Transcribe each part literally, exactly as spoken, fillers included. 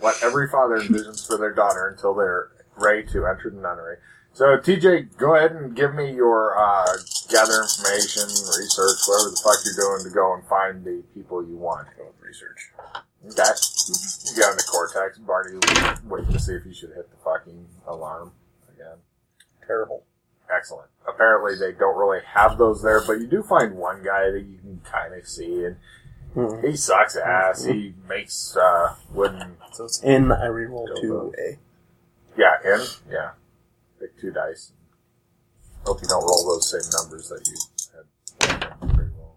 what every father envisions for their daughter until they're ready to enter the nunnery. So, T J, go ahead and give me your uh, gather information, research, whatever the fuck you're doing to go and find the people you want. Go with research. Okay. You got in the Cortex. Barney wait to see if you should hit the fucking alarm again. Terrible. Excellent. Apparently they don't really have those there, but you do find one guy that you can kind of see, and mm-hmm. he sucks ass. Mm-hmm. He makes uh, wooden... So it's in, I reroll two A. Yeah, in, yeah. Pick two dice. Hope you don't roll those same numbers that you had reroll.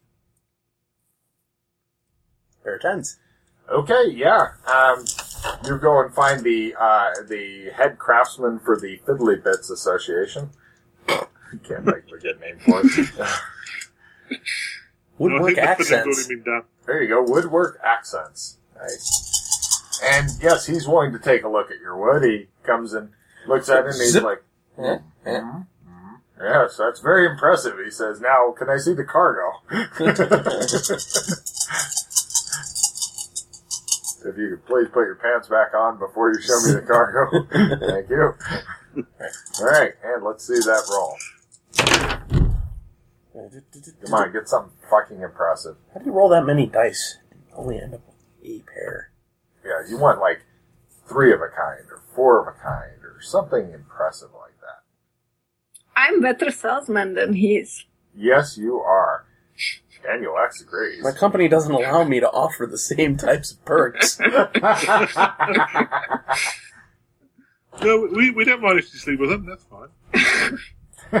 Pair of tens. Okay, yeah. Um, you go and find the uh, the head craftsman for the Fiddly Bits Association. Can't think of a good name for it. Woodwork no, accents. There you go, woodwork accents. Nice. And yes, he's willing to take a look at your wood. He comes and looks at it and he's Zip. like, Yeah, yeah. mm-hmm, mm-hmm. Yes, that's very impressive. He says, now, can I see the cargo? If you could please put your pants back on before you show me the cargo. Thank you. Alright, and let's see that roll. Come on, get something fucking impressive. How do you roll that many dice and only end up with a pair? Yeah, you want like three of a kind, or four of a kind, or something impressive like that. I'm better salesman than he is. Yes, you are. Daniel X agrees. My company doesn't allow me to offer the same types of perks. No, we, we don't mind if you sleep with him, that's fine.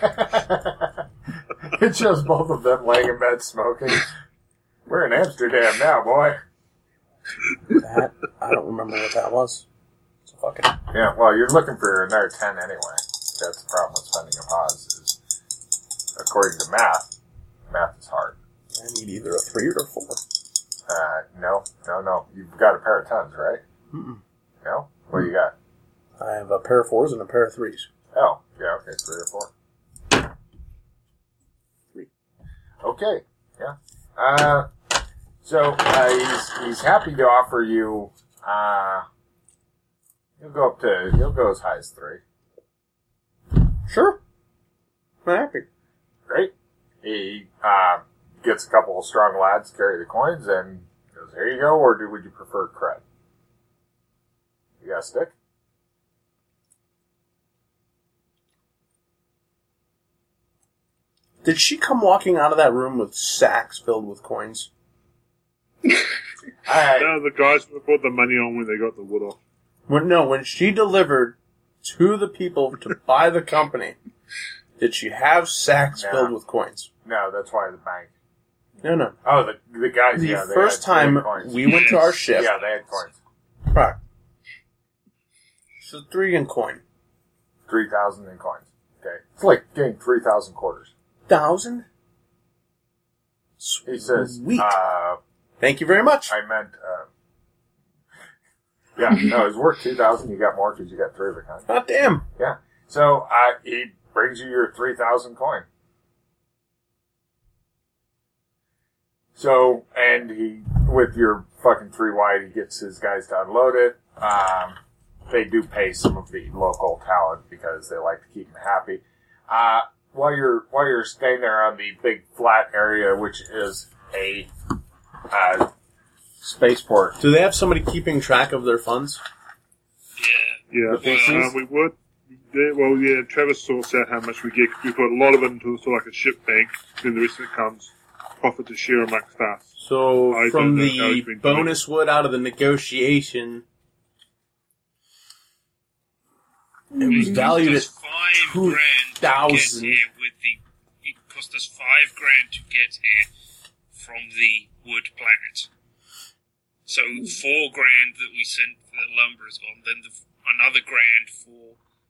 It shows both of them laying in bed smoking. We're in Amsterdam now, boy. That, I don't remember what that was. So fuck it. Yeah, well, you're looking for another ten anyway. That's the problem with spending a pause, is, according to math, math is hard. I need either a three or a four. Uh, no, no, no. You've got a pair of tens, right? Mm-mm. No? What do you got? I have a pair of fours and a pair of threes. Oh, yeah, okay, three or four. Three. Okay, yeah. Uh, so, uh, he's, he's happy to offer you, uh, he'll go up to, he'll go as high as three. Sure. I'm happy. Great. He, uh, gets a couple of strong lads to carry the coins and goes, here you go, or do, would you prefer cred? You got a stick? Did she come walking out of that room with sacks filled with coins? I, No, the guys brought the money on when they got the wood off. When, no, when she delivered to the people to buy the company, did she have sacks No. filled with coins? no, that's why the bank. No, no. Oh, the the guys, The yeah, they first had, they had time coins. we went to our ship. Yeah, they had coins. Right. So three in coin. three thousand in coins. Okay. It's like getting three thousand quarters. Thousand? He says, Sweet. uh, Thank you very much. I meant, uh, yeah, no, it's worth two thousand. You got more because you got three of a kind. God damn. Yeah. So, uh, he brings you your three thousand coin. So, and he, with your fucking three wide, he gets his guys to unload it. Um, they do pay some of the local talent because they like to keep them happy. Uh, while you're, while you're staying there on the big flat area, which is a, uh, spaceport. Do they have somebody keeping track of their funds? Yeah, The pieces? uh, we would. Yeah, well, yeah, Travis sorts out how much we get. 'Cause we put a lot of it into sort of like a ship bank, then the rest of it comes profit to share amongst us. So, I from don't know how the he's been bonus wood out of the negotiation, it was valued at It cost us five two grand to thousand. get here with the. It cost us five grand to get here from the wood planet. So four grand that we sent for the lumber is gone. Then the, another grand for.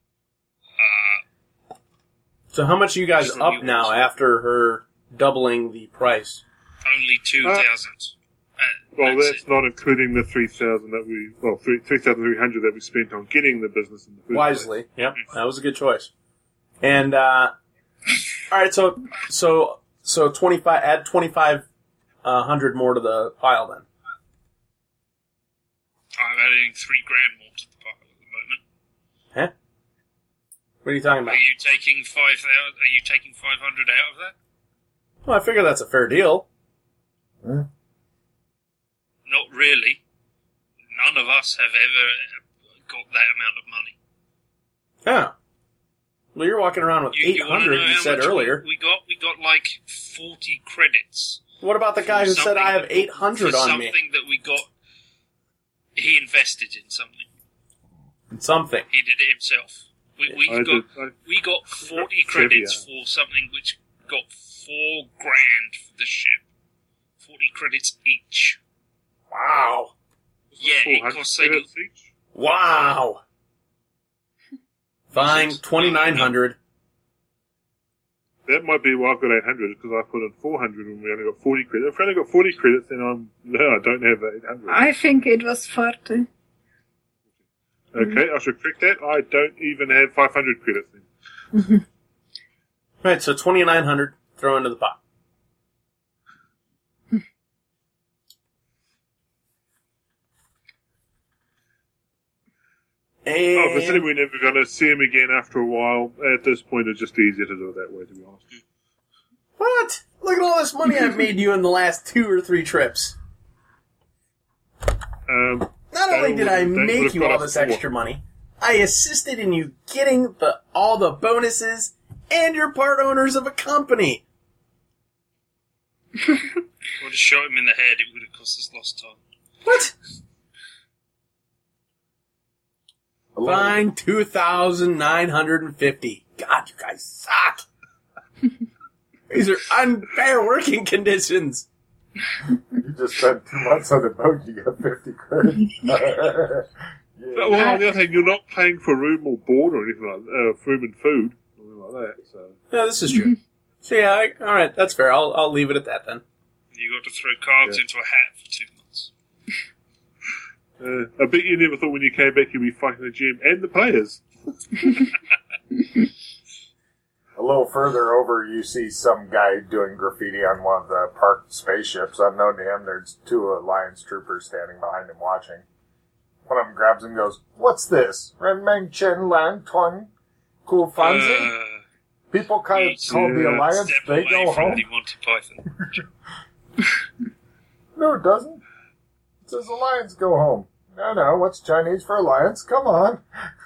Uh, So how much are you guys From up yours. now after her doubling the price? only two thousand. Uh, Well, that's that's it. not including the three thousand that we, well, three three thousand three hundred that we spent on getting the business in the first place. Wisely. Yep, that was a good choice. And uh, all right, so so so twenty five. Add twenty five uh, hundred more to the pile then. I'm adding three grand more to the pile at the moment. Huh? What are you talking about? Are you taking five thousand? Are you taking five hundred out of that? Well, I figure that's a fair deal. Hmm? Not really. None of us have ever got that amount of money. Huh. Well, you're walking around with You, eight you wanna hundred, know you how said much we- earlier. We got we got like forty credits. What about the guy who said Something I have that- eight hundred for on me? something that we got. He invested in something. Something. He did it himself. We we I got did- I- we got forty Trivia. credits for something which got four grand for the ship. Forty credits each. Wow. Yeah, it four hundred costs like credits each. Wow. Fine, twenty-nine hundred. That might be why I've got eight hundred, because I put in four hundred and we only got forty credits. If I only got forty credits, then I'm, no, I don't have eight hundred. I think it was forty. Okay, I should correct that. I don't even have five hundred credits then. Right, so twenty-nine hundred, throw into the pot. And Oh, considering we're never going to see him again after a while, at this point it's just easier to do it that way, to be honest. what? Look at all this money I've made you in the last two or three trips. Um, Not only That did I would- that make would've you got all us this four. extra money, I assisted in you getting the all the bonuses, and you're part owners of a company. I would have shot him in the head. It would have cost us lost time. What? Hello? Fine, two thousand nine hundred and fifty. God, you guys suck. These are unfair working conditions. You just spent two months on the boat, you got fifty credits. But, yeah. well, on the other hand, you're not paying for room or board or anything like that, uh, room and food, or anything like that, so. Yeah, this is true. So yeah, I, all right, that's fair. I'll I'll leave it at that then. You got to throw cards Yeah. into a hat for two months. Uh, I bet you never thought when you came back you'd be fighting the G M and the players. A little further over, you see some guy doing graffiti on one of the parked spaceships. Unknown to him, there's two Alliance troopers standing behind him watching. One of them grabs him and goes, "What's this? Renmeng Chen Lang Tuan Ku Fanzi?" Uh, People kind of He's, call the uh, Alliance, step they away go from home. the Monty Python. No, it doesn't. It says Alliance go home. No, no, what's Chinese for Alliance? Come on.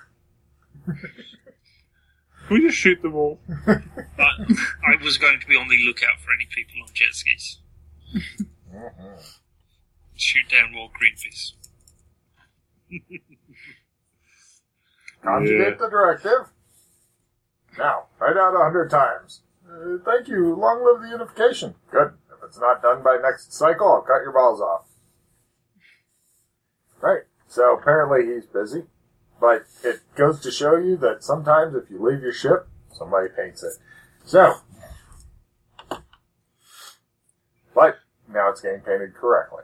Can we just shoot them all? But I was going to be on the lookout for any people on jet skis. Shoot down more Greenpeace. Conjugate Yeah. the directive. Now, write out a hundred times. Uh, thank you. Long live the unification. Good. If it's not done by next cycle, I'll cut your balls off. Right. So apparently he's busy. But it goes to show you that sometimes if you leave your ship, somebody paints it. So. But now it's getting painted correctly.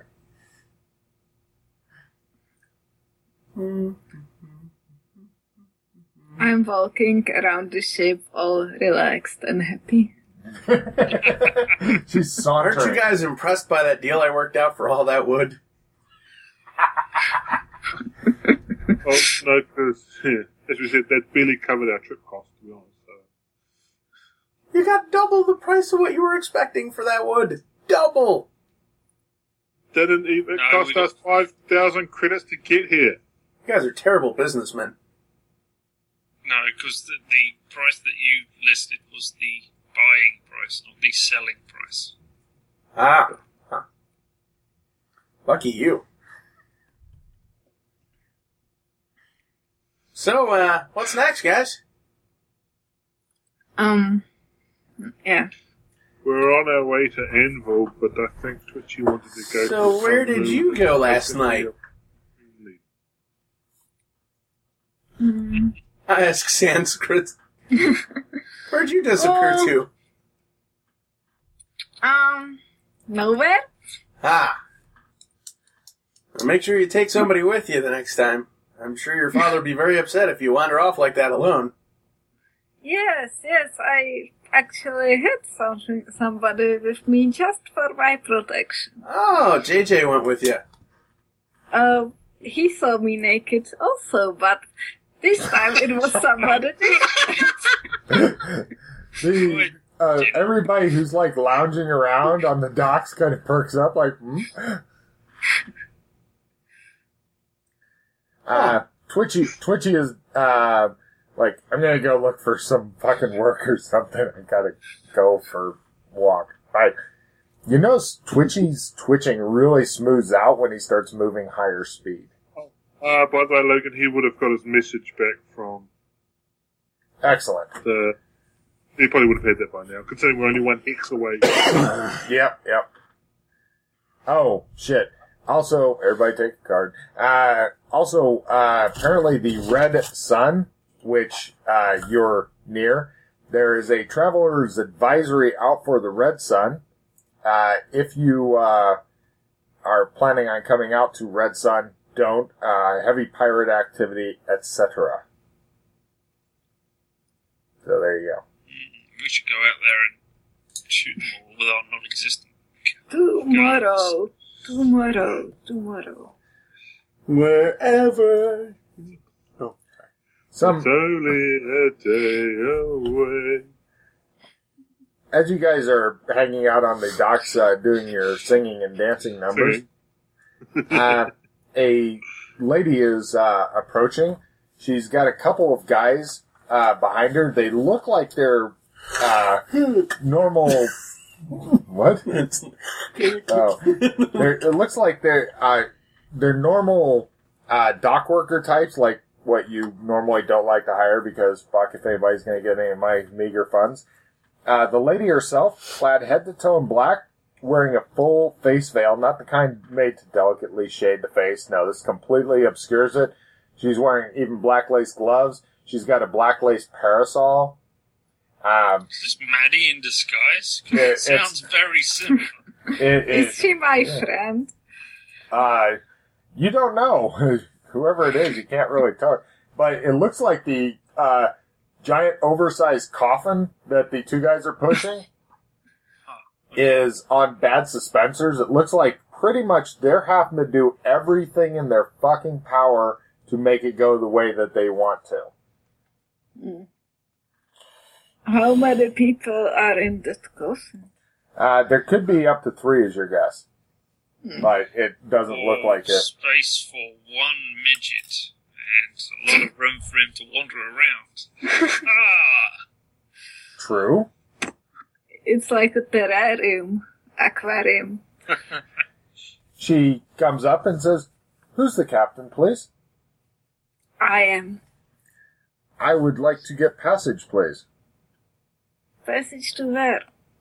I'm walking around the ship all relaxed and happy. She's sauntering. Aren't you guys impressed by that deal I worked out for all that wood? Oh, no, because, yeah, as we said, that barely covered our trip cost, to be honest. So. You got double the price of what you were expecting for that wood. Double! Didn't even No, cost we got- us five thousand credits to get here. You guys are terrible businessmen. No, because the, the price that you listed was the buying price, not the selling price. Ah. Huh. Lucky you. So, uh, what's next, guys? Um, yeah. We're on our way to Anvil, but I think Twitchy wanted to go. So to where some did room you that go was last gonna be night? a- Mm. I ask Sanskrit. Where'd you disappear Oh. to? Um, nowhere? Ah. Well, make sure you take somebody with you the next time. I'm sure your father would be very upset if you wander off like that alone. Yes, yes, I actually had something, somebody with me just for my protection. Oh, J J went with you. Uh, he saw me naked also, but this time it was somebody different. The, uh, everybody who's like lounging around on the docks kind of perks up like, hmm? Uh, Twitchy, Twitchy is, uh, like, I'm gonna go look for some fucking work or something. I gotta go for a walk. Right. You know, Twitchy's twitching really smooths out when he starts moving higher speed. Uh, by the way, Logan, he would have got his message back from Excellent. the... He probably would have had that by now, considering we're only one X away. Yep, yep. Oh, shit. Also, everybody take a card. Uh, also, uh, apparently the Red Sun, which, uh, you're near, there is a traveler's advisory out for the Red Sun. Uh, if you, uh, are planning on coming out to Red Sun, don't, uh, heavy pirate activity, et cetera. So there you go. We should go out there and shoot them all with our non-existent. Tomorrow, tomorrow, tomorrow. Wherever. Oh, Some, It's only a day away. as you guys are hanging out on the docks, uh, doing your singing and dancing numbers, Singing. uh, a lady is, uh, approaching. She's got a couple of guys, uh, behind her. They look like they're, uh, normal, what? It's, Oh. They're, it looks like they're, uh, they're normal, uh, dock worker types, like what you normally don't like to hire because fuck if anybody's gonna get any of my meager funds. Uh, the lady herself, clad head to toe in black, wearing a full face veil, not the kind made to delicately shade the face. No, this completely obscures it. She's wearing even black lace gloves. She's got a black lace parasol. Um, Is this Maddie in disguise? 'Cause It- it it's- sounds very similar. it, Is it, she my yeah. friend? uh, you don't know. Whoever it is, you can't really tell. But it looks like the, uh, giant oversized coffin that the two guys are pushing is on bad suspensors. It looks like pretty much they're having to do everything in their fucking power to make it go the way that they want to. Mm. How many people are in that coffin? Uh, there could be up to three is your guess. But it doesn't look Or like it. Space for one midget and a lot of room for him to wander around. ah! True. It's like a terrarium, aquarium. She comes up and says, "Who's the captain, please? I am. I would like to get passage, please." Passage to where?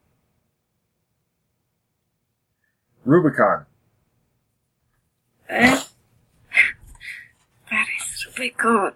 Rubicon. Eh? Where is Rubicon?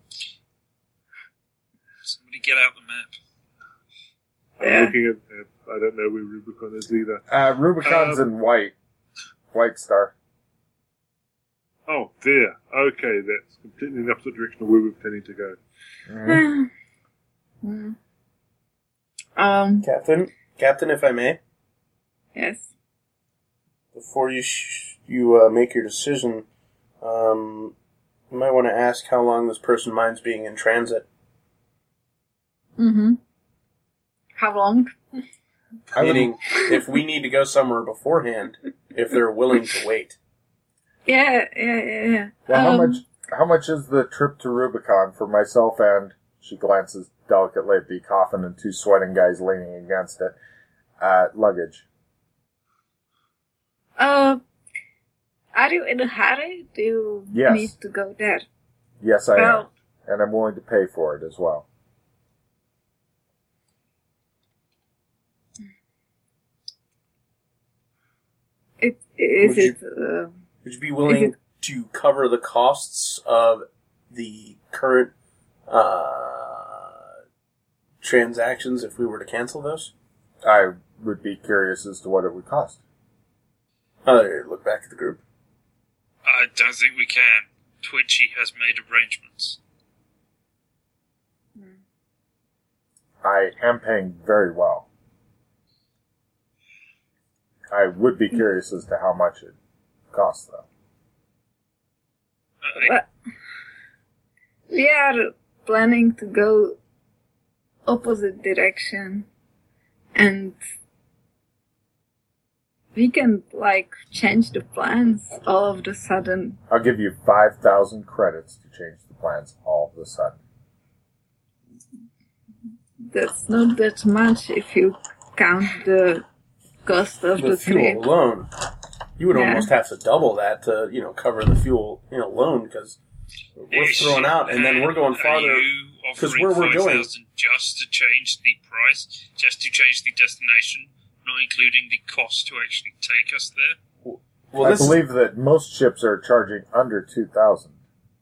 Somebody get out the map. I'm Yeah. looking at the map. I don't know where Rubicon is either. Uh, Rubicon's Um, in white. White star. Oh, there. Okay, that's completely in the opposite direction of where we're planning to go. Mhm. Hmm. Um, Captain, Captain, if I may, yes. before you sh- you uh, make your decision, um, you might want to ask how long this person minds being in transit. Mm-hmm. How long? I would- Meaning, if we need to go somewhere beforehand, if they're willing to wait. Yeah, yeah, yeah, yeah. Well, how Um, much? How much is the trip to Rubicon for myself and? She glances delicately at the coffin and two sweating guys leaning against it. Uh, luggage. Uh, are you in a hurry? Do you Yes. need to go there? Yes, I am, Well, and I'm willing to pay for it as well. it, is Would you- it, uh, Would you be willing to cover the costs of the current uh, transactions if we were to cancel those? I would be curious as to what it would cost. Uh, look back at the group. I don't think we can. Twitchy has made arrangements. I am paying very well. I would be curious as to how much it costs, though. Uh, But we are planning to go opposite direction, and we can, like, change the plans all of a sudden. I'll give you five thousand credits to change the plans all of a sudden. That's not that much if you count the cost of the, The fuel trip. alone. You would Yeah. almost have to double that to, you know, cover the fuel, you know, loan, because we're Ish. throwing out, and then we're going Are farther. you 'cause offering where we're going- five thousand just to change the price, just to change the destination, not including the cost to actually take us there? Well, I this is believe that most ships are charging under two thousand.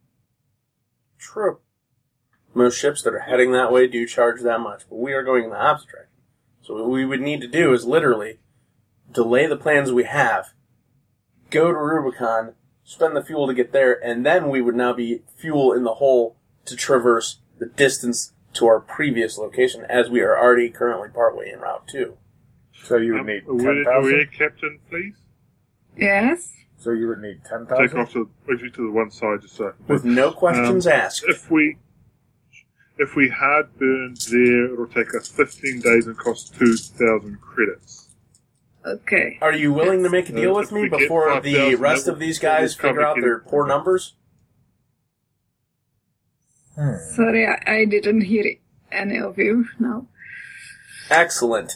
true. Most ships that are heading that way do charge that much, but we are going in the opposite direction. So what we would need to do is literally delay the plans we have, go to Rubicon, spend the fuel to get there, and then we would now be fuel in the hole to traverse the distance to our previous location, as we are already currently partway in Route two. So you would Um, need are we- ten are we thousand? a captain, please? Yes? So you would need ten Take thousand? off to, actually to the one side just so. With no questions Um, asked. If we if we had burned there, it'll take us fifteen days and cost two thousand credits. Okay. Are you willing to make a deal Uh, with if me we get before five the thousand, rest that of will- these that will guys figure cover out their getting- poor numbers? Hmm. Sorry, I, I didn't hear it. Any of you? No? Excellent.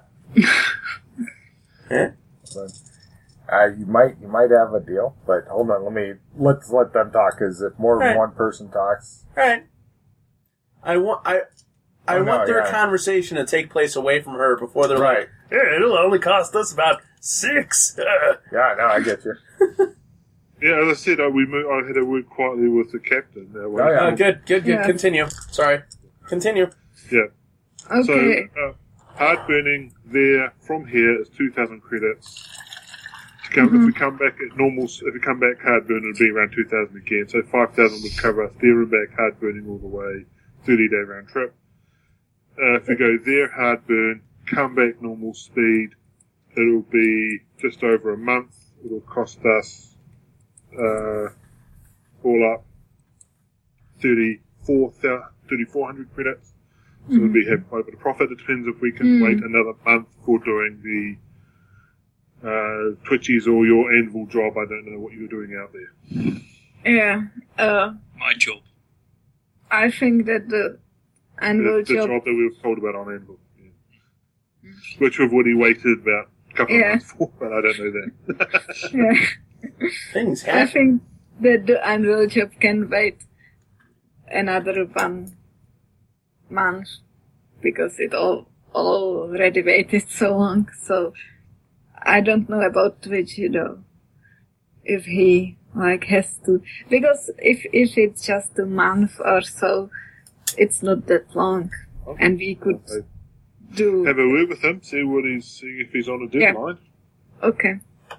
Eh? But, uh, you might you might have a deal, but hold on, let me let's let them talk, because if more than Right. one person talks, Alright. I want I I Oh, no, want their yeah. conversation to take place away from her before they're Right. like, yeah, it'll only cost us about six. yeah, no, I get you. Yeah, as I said, I, we mo- I had a word quietly with the captain. Uh, Oh, yeah. Uh, good, good, good. Yeah. Continue. Sorry. Continue. yeah. Okay. So, uh, hard burning there from here is two thousand credits. To come, Mm-hmm. If we come back at normal, if we come back hard burn, it'll be around two thousand again. So five thousand would cover us there and back hard burning all the way, thirty day round trip. Uh, if we go there hard burn, come back normal speed, it'll be just over a month. It'll cost us uh, all up thirty-four hundred credits. So we'll be having quite a bit of profit. It depends if we can Mm. wait another month for doing the uh, Twitchies or your anvil job. I don't know what you're doing out there. Yeah. Uh, My job. I think that the annual The, the job. job that we were told about on anvil. Yeah. Which we've already waited about a couple Yeah. of months for, but I don't know that. Yeah. Things I happen. think that the annual job can wait another one month because it all already waited so long. So I don't know about Twitch, you know, if he like has to, because if if it's just a month or so, it's not that long, and we could do. Have a word with him, see what he's, see if he's on a Yeah. deadline. Okay.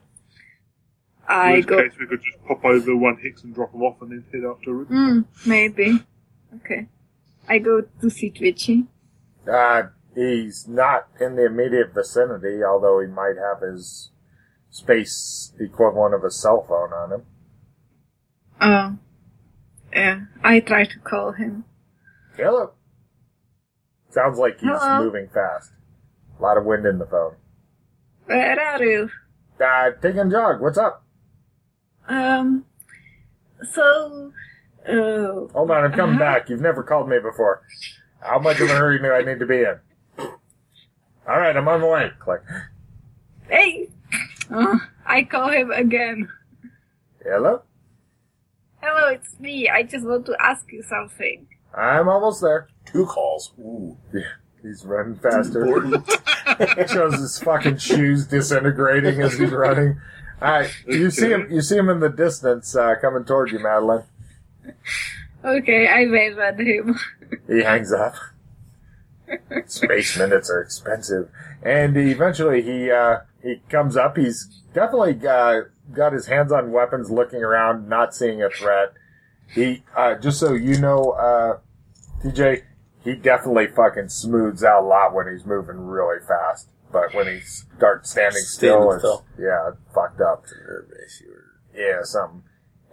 I In which go. case we could just pop over one hex and drop him off and then head up to Rubicon. Mm, maybe. Okay. I go to see Twitchy. Uh, he's not in the immediate vicinity, although he might have his space equivalent of a cell phone on him. Oh. Yeah. I try to call him. Hello. Sounds like he's Hello? moving fast. A lot of wind in the phone. Where are you? Uh, Dig and Jog, what's up? Um. So. Uh, Hold on, I'm coming Uh-huh. back. You've never called me before. How much of a hurry do I need to be in? Alright, I'm on the way. Click. hey! Oh, I call him again. Hello? Hello, it's me. I just want to ask you something. I'm almost there. Two calls. Ooh. Yeah, he's running faster. Important. Shows his fucking shoes disintegrating as he's running. Alright, you see him you see him in the distance, uh, coming toward you, Madeline. Okay, I wave at him. He hangs up. Space minutes are expensive. And eventually he, uh, he comes up. He's definitely, uh, got his hands on weapons, looking around, not seeing a threat. He, uh, just so you know, uh, T J, he definitely fucking smooths out a lot when he's moving really fast. But when he starts standing still, Standing it's, still. yeah, it's fucked up. Nerve issue. Yeah, something.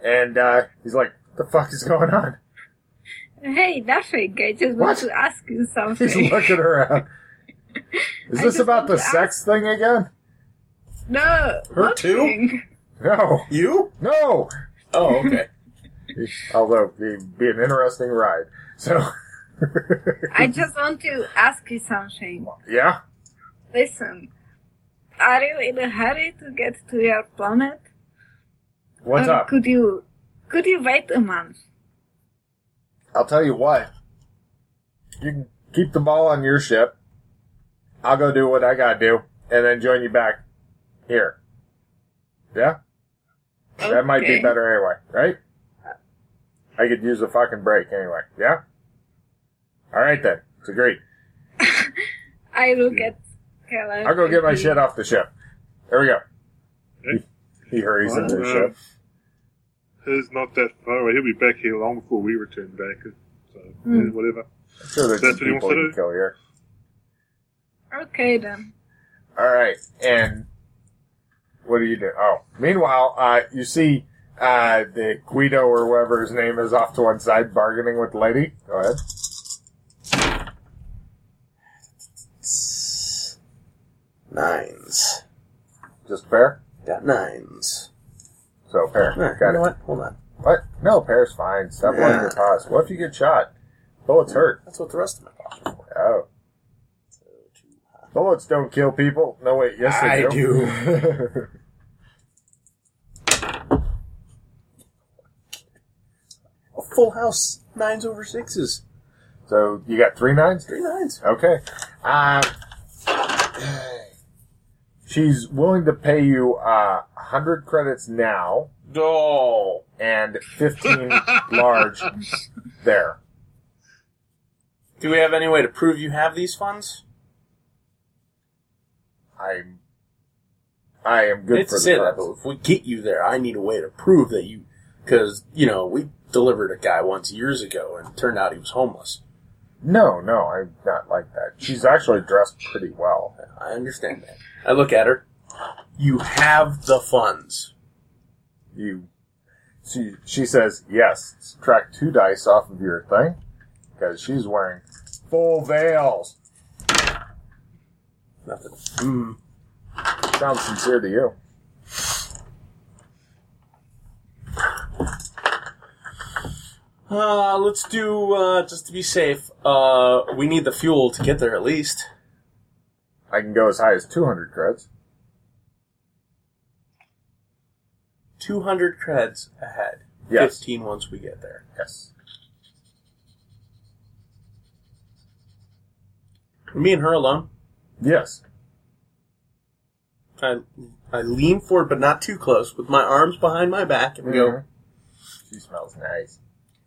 And uh, he's like, "What the fuck is going on?" Hey, nothing. I just What? want to ask you something. He's looking around. Is I this just about the want to sex thing again? No. Her too? nothing. No. You? No. Oh, okay. Although it'd be an interesting ride. So. I just want to ask you something. Yeah. Listen, are you in a hurry to get to your planet? What's or up? Could you, could you wait a month? I'll tell you what. You can keep the ball on your ship. I'll go do what I gotta do, and then join you back here. Yeah? That might be Okay. better anyway, right? I could use a fucking break anyway. Yeah? Alright then. It's agreed. I will get Keller. I'll go get my shit off the ship. There we go. Okay. He hurries into the Uh, ship. He's not that far away. He'll be back here long before we return back. So, Hmm. yeah, whatever. I'm sure there's That's some what he people wants to you can do? kill here. Okay then. Alright, and what do you do? Oh, meanwhile, uh, you see uh, the Guido or whatever his name is off to one side bargaining with the lady. Go ahead. Nines. Just pair? Got nines. So, pair. Alright, Got you know it. what? Hold on. What? No, pair's fine. Stop blowing Yeah. your paws. What if you get shot? Bullets hurt. That's what the rest of my paws are for. Oh. So, two. Bullets don't kill people. No, wait. Yes, they I do. A full house. Nines over sixes. So, you got three nines? Three nines. Okay. Uh, she's willing to pay you uh, one hundred credits now Oh. and fifteen large there. Do we have any way to prove you have these funds? I'm, I am good It's for to say the that, funds. but if we get you there, I need a way to prove that you... Because, you know, we delivered a guy once years ago, and it turned out he was homeless. No, no, I'm not like that. She's actually dressed pretty well. I understand that. I look at her. You have the funds. You, she, she says, yes, subtract two dice off of your thing, because she's wearing full veils. Nothing. Hmm. Sounds sincere to you. Uh, let's do, uh, just to be safe, uh, we need the fuel to get there at least. I can go as high as two hundred creds. two hundred creds ahead. Yes. fifteen once we get there. Yes. Me and her alone. Yes. I, I lean forward, but not too close, with my arms behind my back, and go, Mhm. She smells nice.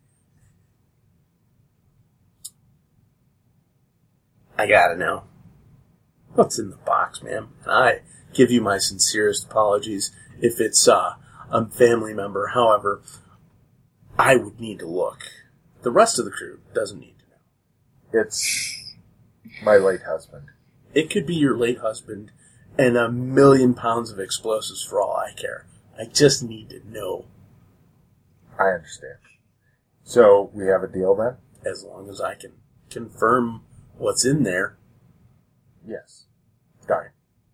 I gotta know. What's in the box, ma'am? And I give you my sincerest apologies if it's, uh, a family member. However, I would need to look. The rest of the crew doesn't need to know. It's my late husband. It could be your late husband and a million pounds of explosives for all I care. I just need to know. I understand. So, we have a deal then? As long as I can confirm what's in there. Yes. Done.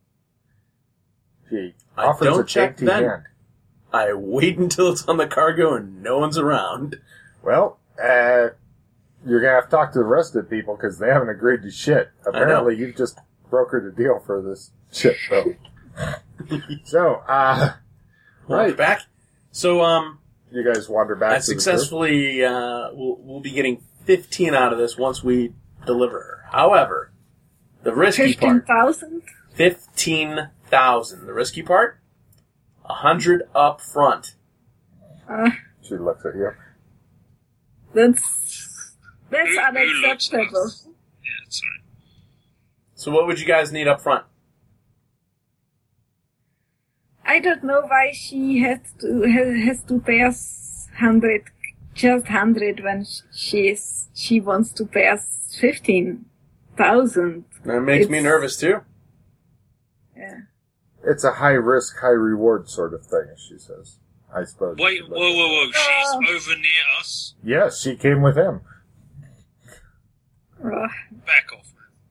She I offers don't a check dainty then. hand. I wait until it's on the cargo and no one's around. Well, uh, you're gonna have to talk to the rest of the people because they haven't agreed to shit. Apparently, you've just brokered a deal for this shit, though. So, uh, Right right. back. So, um, You guys wander back I to the successfully, uh, we'll, we'll be getting fifteen out of this once we deliver her. However, the risky Fifteen part, thousand? fifteen thousand. The risky part, a hundred up front. Uh, crew. She looks at you. that's that's Who- who looks unacceptable. us? Yeah, sorry. So what would you guys need up front? I don't know why she has to has, has to pay us hundred, just hundred when she is she wants to pay us fifteen thousand. That makes me It's- nervous too. Yeah. It's a high risk, high reward sort of thing, she says. I suppose. Wait, whoa, whoa, whoa. She's over near us. Yes, she came with him. Uh, Back off,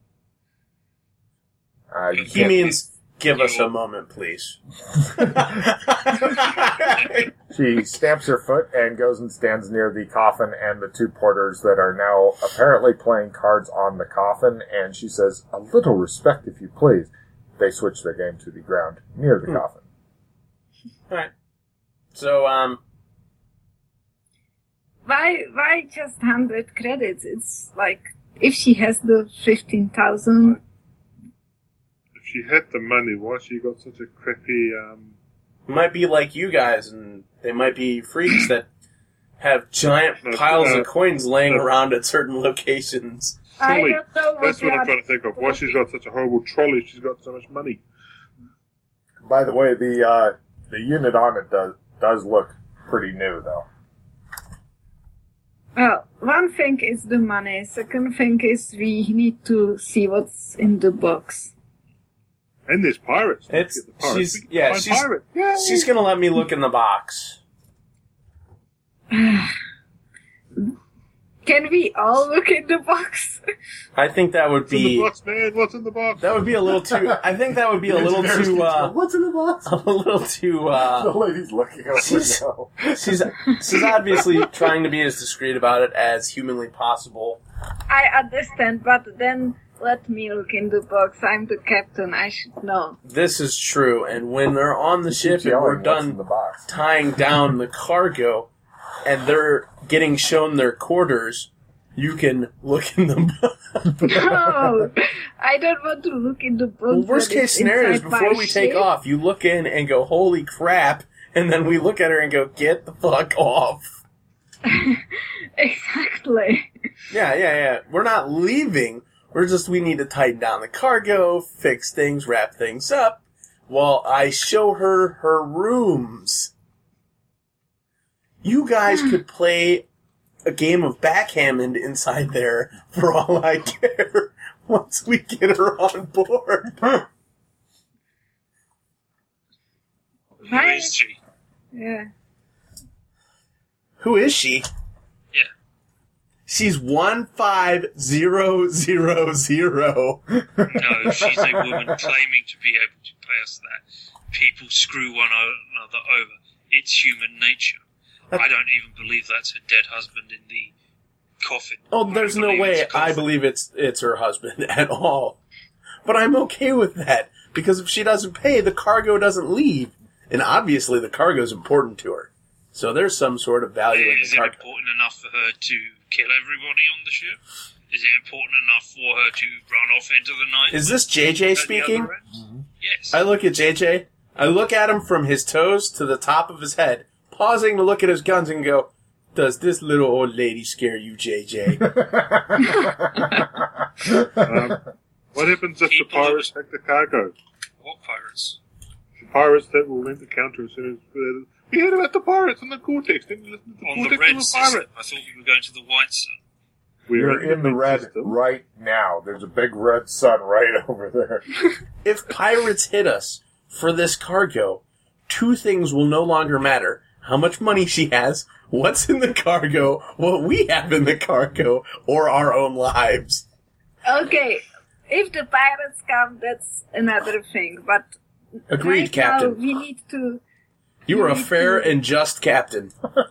man. Uh, you He can't- means, give us a moment, please. She stamps her foot and goes and stands near the coffin and the two porters that are now apparently playing cards on the coffin, and she says, "A little respect, if you please." They switch their game to the ground near the Hmm. coffin. Alright. So, um, why, why just hundred credits? It's like if she has the fifteen thousand. If she had the money, why she got such a crappy, um... might be like you guys, and they might be freaks that have giant No, piles uh, of coins laying no. around at certain locations. I Trolley. don't know what That's they what I'm are. trying to think of. Why she's got such a horrible trolley, she's got so much money. By the way, the uh, the unit on it does does look pretty new, though. Well, one thing is the money. Second thing is we need to see what's in the box. And there's pirates. Don't It's- forget the pirates. she's- We can yeah, find she's- pirate. Yay! She's gonna let me look in the box. Can we all look in the box? I think that would What's in the be box, man? What's in the box? that would be a little too. I think that would be a little too. Uh, What's in the box? a little too. The Uh, lady's looking out the she's- window. she's she's obviously trying to be as discreet about it as humanly possible. I understand, but then let me look in the box. I'm the captain. I should know. This is true, and when they're on the ship Keeps and we're yelling, "What's in done the box?" tying down the cargo, and they're getting shown their quarters, you can look in the box. No, I don't want to look in the box. Well, worst that case is scenario is inside my before we take ship. off, you look in and go, holy crap, and then we look at her and go, get the fuck off. Exactly. Yeah, yeah, yeah. We're not leaving. We're just, we need to tighten down the cargo, fix things, wrap things up, while I show her her rooms. You guys could play a game of backgammon inside there for all I care once we get her on board. Who is she? Yeah. Who is she? Yeah. She's one five zero zero zero. No, she's a woman claiming to be able to pay us that. People screw one another over. It's human nature. I don't even believe that's her dead husband in the coffin. Oh, there's I no believe way it's a I coffin. believe it's it's her husband at all. But I'm okay with that, because if she doesn't pay, the cargo doesn't leave. And obviously the cargo's important to her. So there's some sort of value in Is the it cargo. important enough for her to kill everybody on the ship? Is it important enough for her to run off into the night? Is this J J at the speaking? other end? Yes. I look at J J, I look at him from his toes to the top of his head, pausing to look at his guns and go, does this little old lady scare you, J J? Um, what happens if the People that- pirates take the cargo? What pirates? The pirates that will rent the counter as soon as... Uh, we heard about the pirates on the Cortex. Didn't we listen to the On the Cortex red of a system. pirate? I thought we were going to the white sun. We're You're in the red system. right now. There's a big red sun right over there. If pirates hit us for this cargo, two things will no longer matter. How much money she has, what's in the cargo, what we have in the cargo, or our own lives. Okay. If the pirates come, that's another thing. But Agreed, right Captain. now we need to. You are a fair and just captain.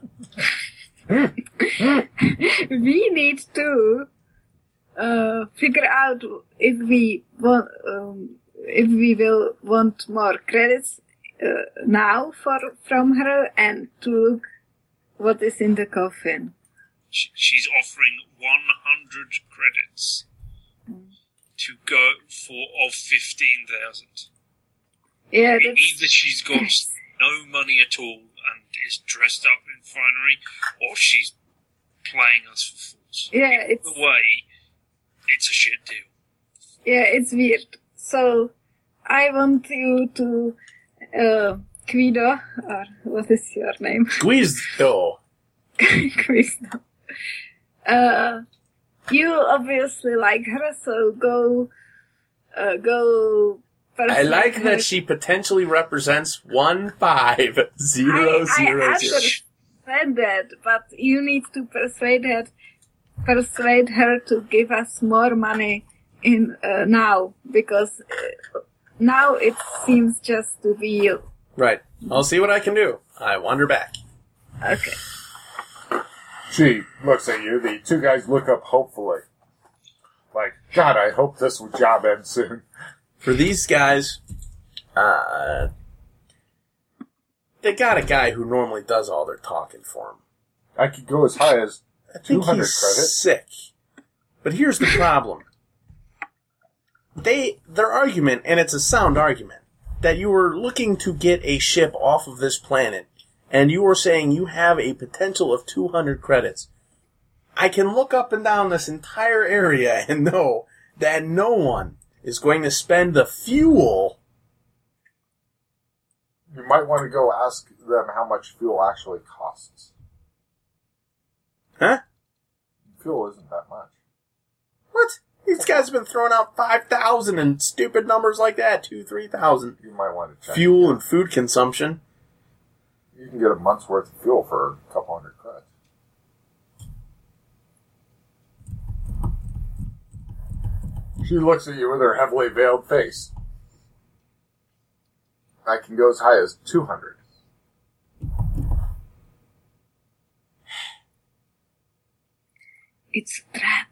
We need to uh, figure out if we want, um, if we will want more credits uh, now for from her, and to look what is in the coffin. She, she's offering one hundred credits to go for of fifteen thousand. Yeah, that's, Either she's got no money at all and is dressed up in finery, or she's playing us for fools. yeah, it's Either way, it's a shit deal. yeah, it's weird. So I want you to, uh, Guido, or what is your name? Guizdo. Guido. Uh, you obviously like her, so go, uh, go persuade I like her. that she potentially represents one five zero I, zero I zero. understand that, but you need to persuade her, persuade her to give us more money in uh, now, because uh, now it seems just to be you. Right. I'll see what I can do. I wander back. Okay. She looks at you. The two guys look up hopefully. Like, God, I hope this job ends soon. For these guys, uh, they got a guy who normally does all their talking for them. I could go as high as I two think hundred he's credits. sick. But here's the problem. They, their argument, and it's a sound argument, that you were looking to get a ship off of this planet, and you were saying you have a potential of two hundred credits. I can look up and down this entire area and know that no one is going to spend the fuel. You might want to go ask them how much fuel actually costs. Huh? Fuel isn't that much. What? These guys have been throwing out five thousand and stupid numbers like that, two, three thousand. You might want to check. Fuel and food consumption. You can get a month's worth of fuel for a couple hundred credits. She looks at you with her heavily veiled face. I can go as high as two hundred. It's a trap.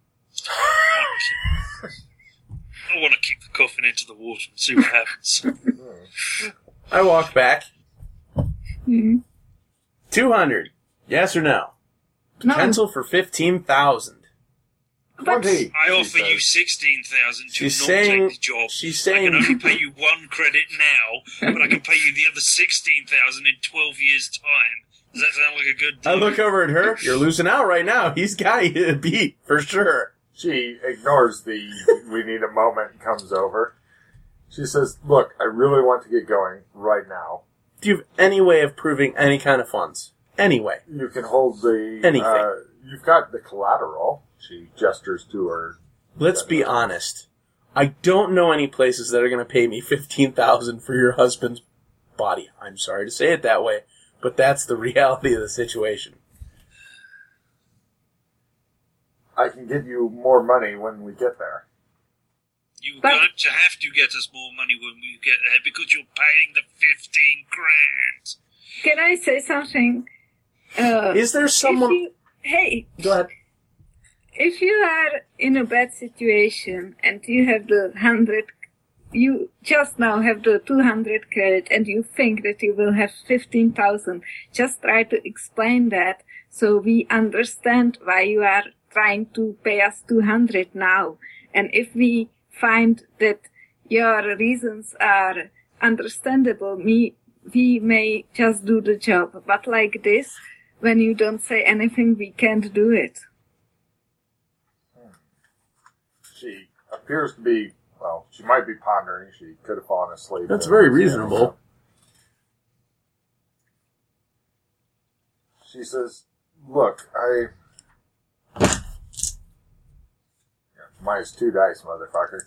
I want to kick the coffin into the water and see what happens. I walk back. Hmm. two hundred. Yes or no? No. Potential for fifteen thousand. But twenty. I she offer you says. sixteen thousand to She's not saying- take the job. she's I saying- can only pay you one credit now, but I can pay you the other sixteen thousand in twelve years' time. Does that sound like a good deal? I look over at her. You're losing out right now. He's got you beat, for sure. She ignores the we need a moment and comes over. She says, look, I really want to get going right now. Do you have any way of proving any kind of funds? Any way. You can hold the... Anything. Uh, you've got the collateral. She gestures to her. Let's be honest. I don't know any places that are going to pay me fifteen thousand dollars for your husband's body. I'm sorry to say it that way, but that's the reality of the situation. I can give you more money when we get there. You're But- going to have to get us more money when we get there because you're paying the fifteen grand. can I say something? Uh, Is there if someone... you, hey, Go ahead. if you are in a bad situation and you have the hundred, you just now have the two hundred credit and you think that you will have fifteen thousand, just try to explain that so we understand why you are trying to pay us two hundred now. And if we find that your reasons are understandable, me, we may just do the job. But like this, when you don't say anything, we can't do it. She appears to be, well, she might be pondering. She could have fallen asleep. That's very reasonable. She says, look, I... Minus two dice, motherfucker.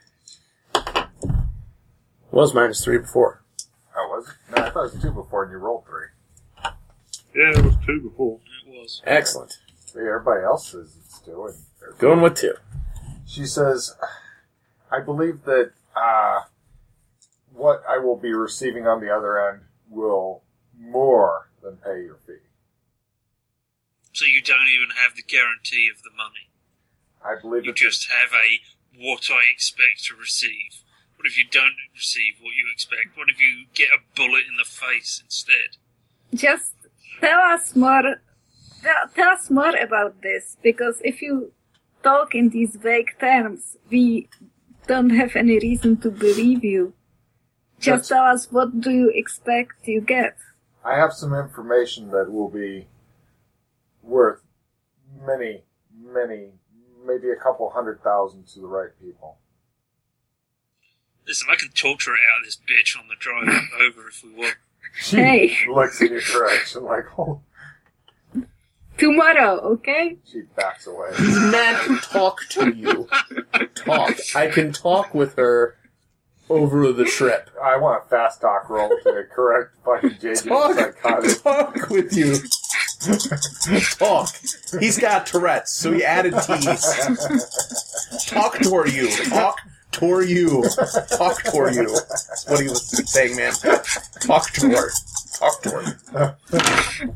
Was minus three before. Oh, was it? No, I thought it was two before and you rolled three. Yeah, it was two before. It was. Excellent. See, everybody else says it's two. And they're Going with two. She says, I believe that uh, what I will be receiving on the other end will more than pay your fee. So you don't even have the guarantee of the money. I believe You it's just have a what I expect to receive. What if you don't receive what you expect? What if you get a bullet in the face instead? Just tell us more, tell, tell us more about this, because if you talk in these vague terms, we don't have any reason to believe you. Just That's- tell us, what do you expect you get? I have some information that will be worth many, many, maybe a couple hundred thousand to the right people. Listen, I can torture it out of this bitch on the drive over if we want. She Hey. looks in your direction like, oh, Tomorrow, okay? she backs away. He's meant to talk to you. Talk. I can talk with her over the trip. I want a fast talk roll to correct fucking J J Talk, psychotic. talk with you. Talk. He's got Tourette's, so he added T's. Talk toward you. Talk toward you. Talk toward you. That's what he was saying, man. Talk toward. Talk toward.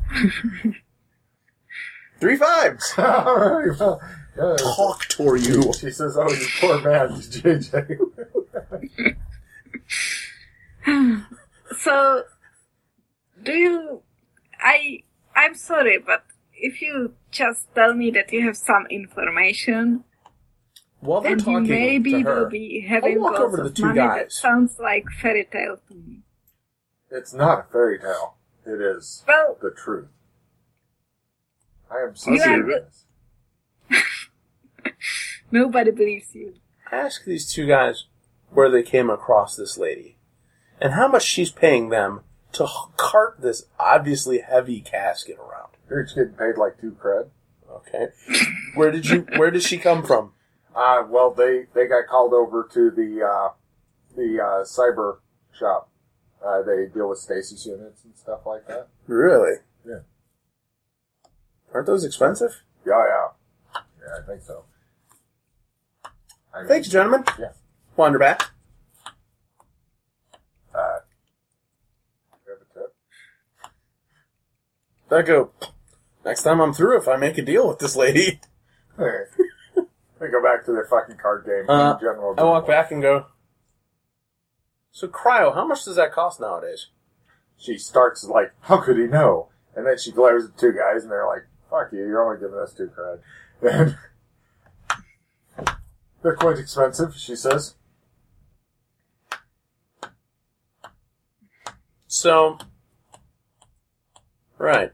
Three fives. All right, well, yeah, Talk toward you. she says, "Oh, you poor man, J J." So, do you... I... I'm sorry, but if you just tell me that you have some information, While they're then you talking maybe to her, will be having I'll walk lots over to the of two money. That guys. sounds like fairy tale to me. It's not a fairy tale. It is Well, the truth. I am You are serious. nobody believes you. ask these two guys where they came across this lady and how much she's paying them to cart this obviously heavy casket around. You're just getting paid like two cred. Okay. Where did you where did she come from? Uh, well, they, they got called over to the uh, the uh, cyber shop. Uh, they deal with stasis units and stuff like that. Really? Yeah. Aren't those expensive? Yeah, yeah. Yeah, I think so. I mean, Thanks, gentlemen. Yeah. Wander back. Uh, you have a tip? I go, next time I'm through, if I make a deal with this lady. Hey. They go back to their fucking card game Uh, in general. I walk back and go, so cryo, how much does that cost nowadays? She starts like, how could he know? And then she glares at two guys and they're like, fuck you, you're only giving us two cred. And they're quite expensive, she says. So, right.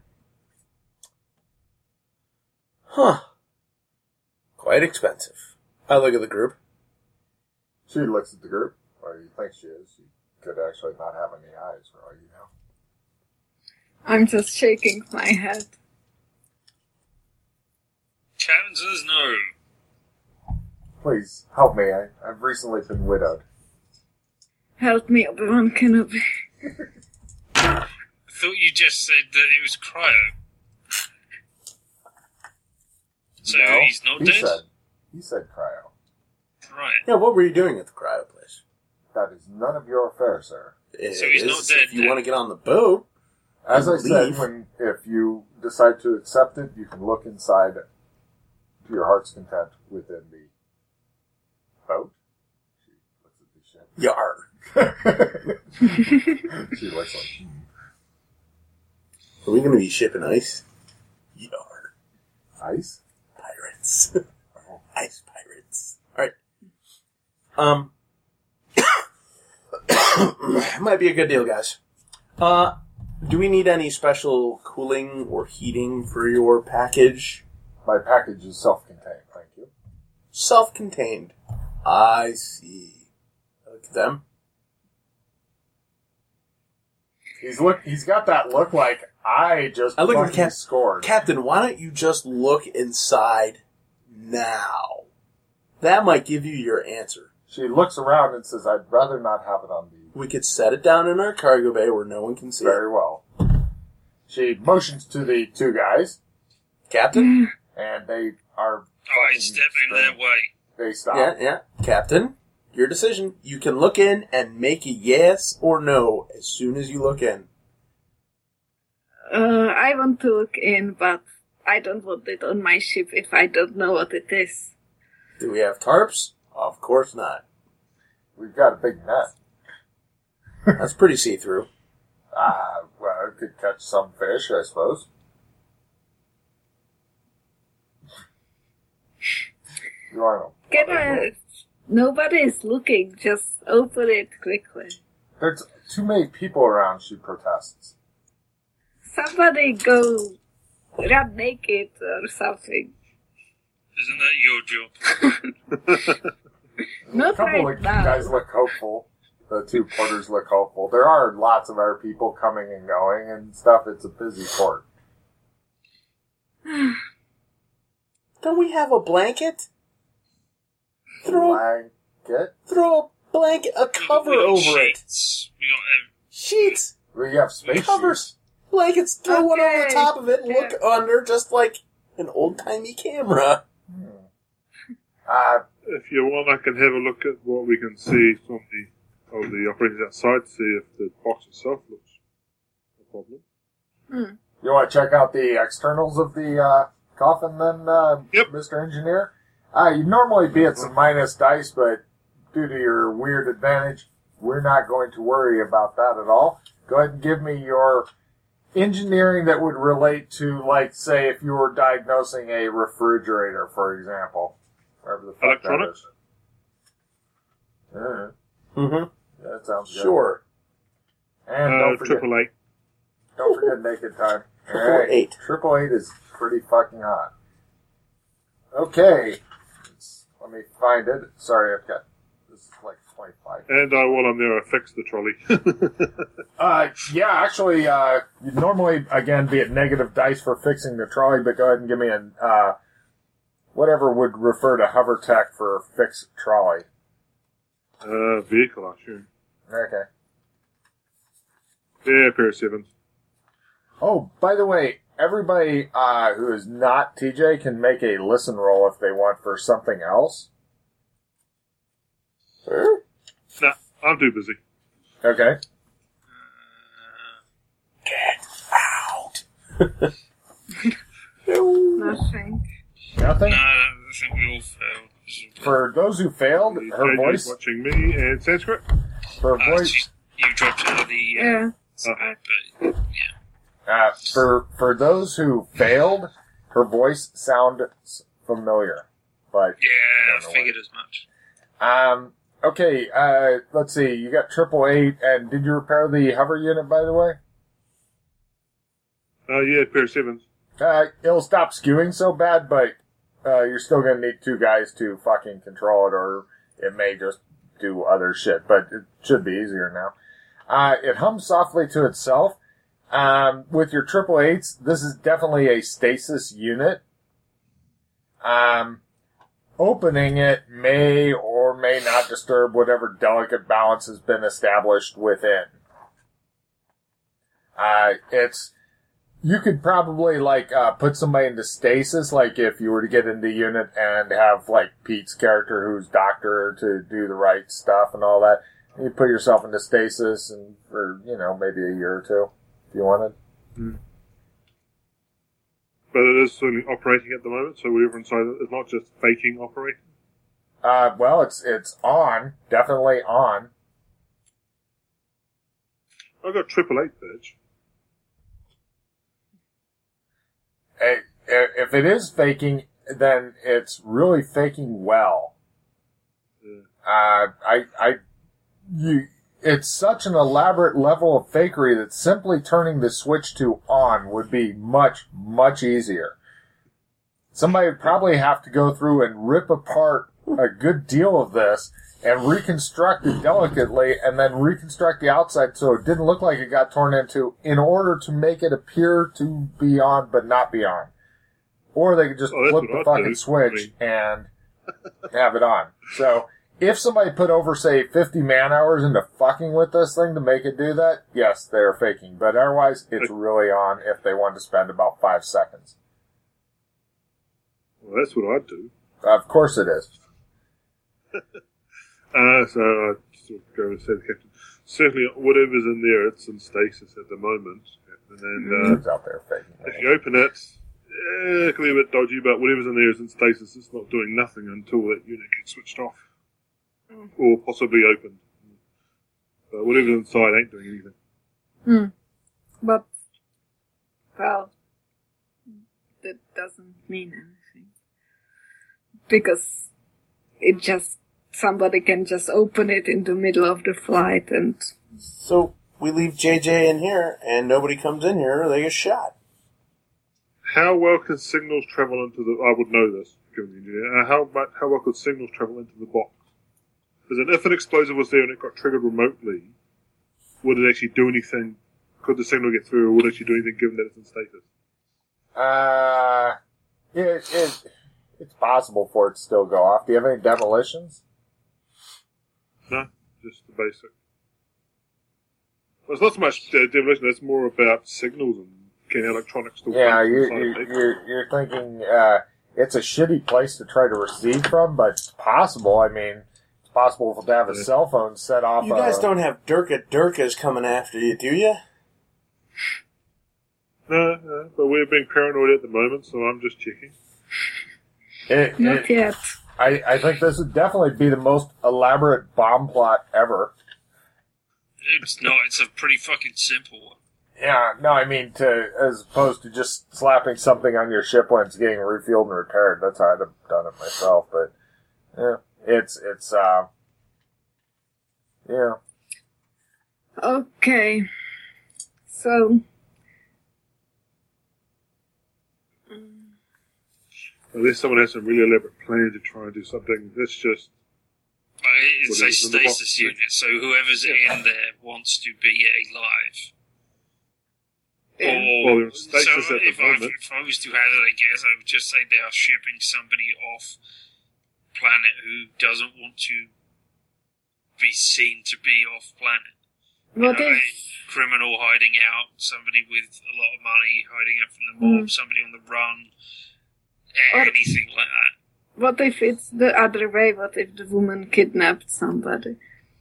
Huh. Quite expensive. I look at the group. She looks at the group. Or you think she is. She could actually not have any eyes for all you know. I'm just shaking my head. Captain says no. Please, help me. I, I've recently been widowed. Help me, Obi-Wan Kenobi. I thought you just said that it was cryo. So No, he's not he dead? Said, he said cryo. Right. Yeah, what were you doing at the cryo place? That is none of your affair, sir. It So he's is not dead if you then. want to get on the boat. As I Leave. said, when if you decide to accept it, you can look inside to your heart's content within the boat. She looks at the ship. Yar. She looks like, hmm. Are we going to be shipping ice? Yar. Ice? Pirates. Ice pirates. Alright. Um. Might be a good deal, guys. Uh, do we need any special cooling or heating for your package? My package is self-contained, thank you. Self-contained. I see. Look at them. He's look. He's got that look like I just I look at the fucking cap- scored. Captain, why don't you just look inside now? That might give you your answer. She looks around and says, "I'd rather not have it on the." We could set it down in our cargo bay where no one can see Very it. well. She motions to the two guys, Captain? and they are. I fucking step in their strange. way. They stop. Yeah, yeah. Captain, your decision. You can look in and make a yes or no as soon as you look in. Uh, I want to look in, but I don't want it on my ship if I don't know what it is. Do we have tarps? Of course not. We've got a big net. That's pretty see-through. Ah, well, it could catch some fish, I suppose. You are no. Can I, nobody is looking, just open it quickly. There's too many people around, she protests. Somebody go run naked or something. Isn't that your job? A Not couple right of now. guys look hopeful. The two porters look hopeful. There are lots of our people coming and going and stuff. It's a busy port. Don't we have a blanket? Throw, Blanket? throw a blanket, a cover we got over sheets. it. We got um, Sheets, We have space covers, sheets. blankets. Throw one over Okay. the top of it and look under, just like an old timey camera. Uh, If you want, I can have a look at what we can see from the of the operators outside, see if the box itself looks a problem. you want to check out the externals of the uh, coffin then, uh, Yep. Mister Engineer? Uh, you'd normally be at some minus dice, but due to your weird advantage, we're not going to worry about that at all. Go ahead and give me your engineering that would relate to, like, say, if you were diagnosing a refrigerator, for example. Whatever the fuck Electronics? that is. Uh, Mm-hmm. that sounds good. Sure. And Uh, don't forget, triple eight. don't forget naked time. Triple Alright. eight. Triple eight is pretty fucking hot. Okay. Let's- let me find it. Sorry, I've got, this is like twenty-five. And uh, while I'm there, I fix the trolley. Uh, yeah, actually, uh, you'd normally, again, be at negative dice for fixing the trolley, but go ahead and give me an, uh, whatever would refer to hover tech for fix trolley. uh, vehicle, I assume. Okay. Yeah, pair of sevens. Oh, by the way, everybody, uh, who is not T J can make a listen roll if they want for something else. Sure. Nah, I'm too busy. Okay. Out. Nothing. Nothing? no, I think we all failed. For those who failed, her J J's voice, watching me and Sanskrit. her Uh, voice, she's- you dropped out of the. Uh, Yeah. side, but yeah. uh, for, for those who failed, her voice sounds familiar. But, Yeah, don't know I figured as much. um, okay, uh, let's see, you got triple eight, and did you repair the hover unit, by the way? Uh, yeah, pair of sevens. Uh, it'll stop skewing so bad, but, uh, you're still gonna need two guys to fucking control it, or it may just do other shit, but it should be easier now. Uh, it hums softly to itself. Um, with your triple eights, this is definitely a stasis unit. Um, opening it may or may not disturb whatever delicate balance has been established within. Uh, it's, you could probably, like, uh, put somebody into stasis, like, if you were to get into unit and have, like, Pete's character who's doctor to do the right stuff and all that. You put yourself into stasis and for, you know, maybe a year or two, if you wanted. But it is certainly operating at the moment, so whatever inside it is not just faking operating. Uh, well, it's, it's on. Definitely on. I've got triple eight, bitch. Eh, eh, If it is faking, then it's really faking well. Yeah. Uh, I, I, you, it's such an elaborate level of fakery that simply turning the switch to on would be much, much easier. Somebody would probably have to go through and rip apart a good deal of this and reconstruct it delicately and then reconstruct the outside so it didn't look like it got torn into in order to make it appear to be on but not be on. Or they could just Oh, that's flip what the I'd fucking do. switch I and have it on. So, if somebody put over, say, fifty man hours into fucking with this thing to make it do that, yes, they're faking. But otherwise, it's really on if they want to spend about five seconds. Well, that's what I'd do. Of course it is. Uh, so I'd sort of go and say to the captain, certainly whatever's in there, it's in stasis at the moment. And then, It's out there faking. uh, if you open it, eh, it can be a bit dodgy, but whatever's in there is in stasis. It's not doing nothing until that unit gets switched off. Or possibly opened. But whatever's inside ain't doing anything. Hmm. But, well, that doesn't mean anything. Because it just, somebody can just open it in the middle of the flight and, So we leave J J in here, and nobody comes in here, or they get shot. How well can signals travel into the... I would know this, given the engineer. Uh, how, much, how well could signals travel into the box? Because if an explosive was there and it got triggered remotely, would it actually do anything? Could the signal get through, or would it actually do anything given that it's in status? Uh, it, it, it's possible for it to still go off. Do you have any demolitions? No? just the basic. Well, it's not so much uh, demolition, it's more about signals and can electronics still Yeah, function you, inside you, a vehicle. you're, you're thinking uh, it's a shitty place to try to receive from, but it's possible. I mean, it's possible to have a Yeah. cell phone set off. You guys a, don't have Durka Durkas coming after you, do you? No, no, but we're being paranoid at the moment, so I'm just checking. It, Not it, yet. I, I think this would definitely be the most elaborate bomb plot ever. It's not. It's a pretty fucking simple one. Yeah, no, I mean, to as opposed to just slapping something on your ship when it's getting refueled and repaired. That's how I'd have done it myself. But yeah, it's it's uh, yeah. Okay. So, Unless someone has some really elaborate plan to try and do something, that's just... But it's What a is it in the box? stasis unit, so whoever's in there wants to be alive. yeah. Or, Well, they're in stasis so at the if I, moment. if I was to hazard a guess, I would just say they are shipping somebody off planet who doesn't want to be seen to be off planet. What You know, if... a criminal hiding out, somebody with a lot of money hiding out from the mob, Mm. somebody on the run, Or- anything like that. What if it's the other way? What if the woman kidnapped somebody?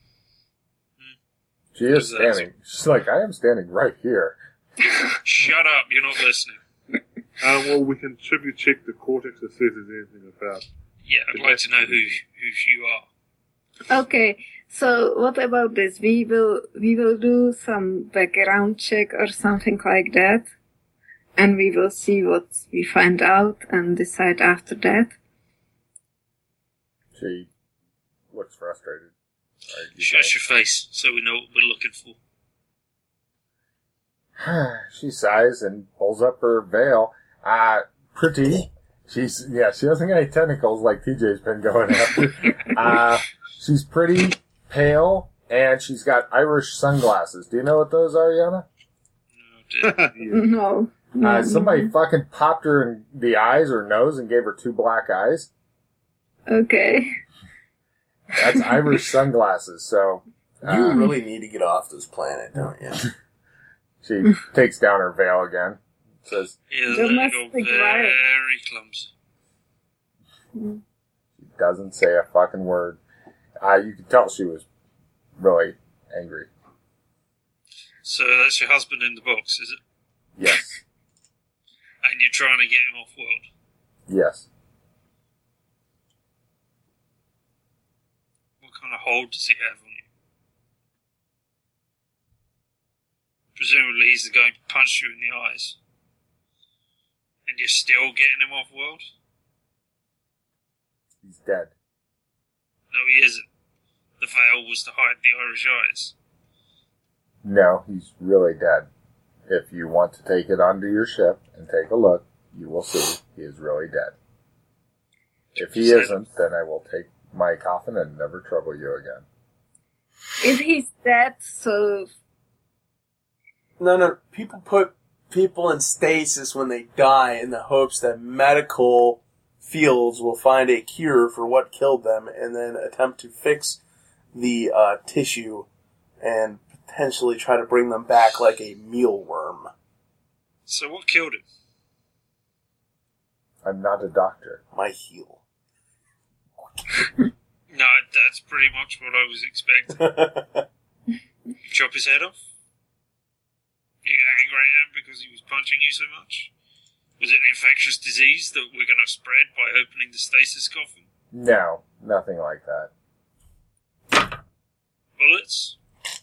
She is Is that- standing. She's like, I am standing right here. Shut up, you're not listening. Um, well, we can tribute check the cortex to see if there's anything about... Yeah, I'd like to know who who you are. Okay, so what about this? We will we will do some background check or something like that, and we will see what we find out and decide after that. She looks frustrated. Right, you Shut say. your face so we know what we're looking for. She sighs and pulls up her veil. Uh, pretty. She's, yeah, she doesn't get any tentacles like T J's been going after. uh, she's pretty, pale, and she's got Irish sunglasses. Do you know what those are, Yana? No, dear. No. no Uh, somebody no. fucking popped her in the eyes or nose and gave her two black eyes. Okay. That's Irish sunglasses, so, You uh, really need to get off this planet, don't you? she takes down her veil again. Says, Yeah, Domestic they go violence. very clumsy. she doesn't say a fucking word. Uh, you could tell she was really angry. So that's your husband in the box, is it? Yes. And you're trying to get him off world. Yes. What kind of hold does he have on you? Presumably he's going to punch you in the eyes. And you're still getting him off world? He's dead. No, he isn't. The veil was to hide the Irish eyes. No, he's really dead. If you want to take it onto your ship and take a look, you will see he is really dead. If he isn't, then I will take my coffin and never trouble you again. If he's dead, so No, no. People put people in stasis when they die in the hopes that medical fields will find a cure for what killed them and then attempt to fix the uh, tissue and potentially try to bring them back like a mealworm. So what killed him? I'm not a doctor. My heel. No, that's pretty much what I was expecting. You chop his head off? You get angry at him because he was punching you so much? Was it an infectious disease that we're going to spread by opening the stasis coffin? No, nothing like that. Bullets?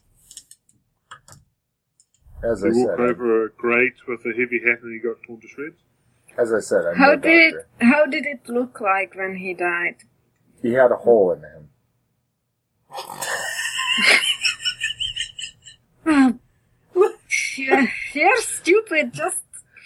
As I We walk said, over a grate with a heavy hat and he got torn to shreds. as I said, I'm how no did doctor. it, how did it look like when he died? He had a hole in him. Oh, you're, you're stupid. Just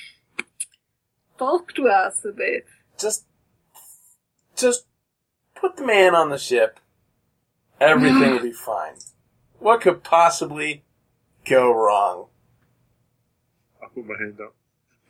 talk to us a bit. Just, just put the man on the ship. Everything will be fine. What could possibly go wrong? I put my hand up.